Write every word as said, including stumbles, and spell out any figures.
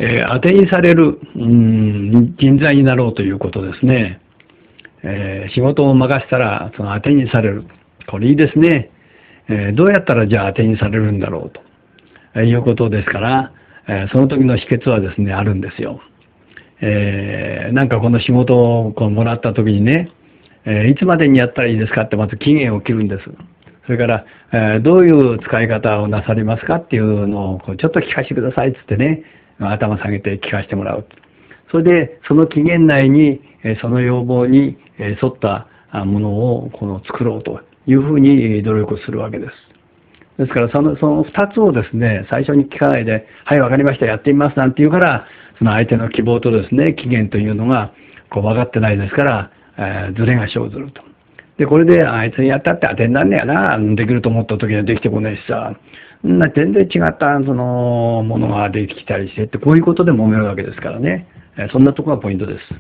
えー、当てにされる、うん、人材になろうということですね。えー、仕事を任せたら、その当てにされる。これいいですね。えー、どうやったらじゃあ当てにされるんだろうと、えー、いうことですから、えー、その時の秘訣はですね、あるんですよ。えー、なんかこの仕事をこうもらった時にね、えー、いつまでにやったらいいですかってまず期限を切るんです。それから、えー、どういう使い方をなされますかっていうのをこうちょっと聞かせてくださいっつってね、頭下げて聞かせてもらう。それで、その期限内に、その要望に沿ったものをこの作ろうというふうに努力するわけです。ですから、その、その二つをですね、最初に聞かないで、はい、わかりました、やってみますなんて言うから、その相手の希望とですね、期限というのが、こう分かってないですから、えー、ズレが生ずると。で、これで、あいつにやったって当てになんねやな、できると思った時にはできてこないしさ、な全然違った、その、ものができたりしてって、こういうことで揉めるわけですからね。そんなところがポイントです。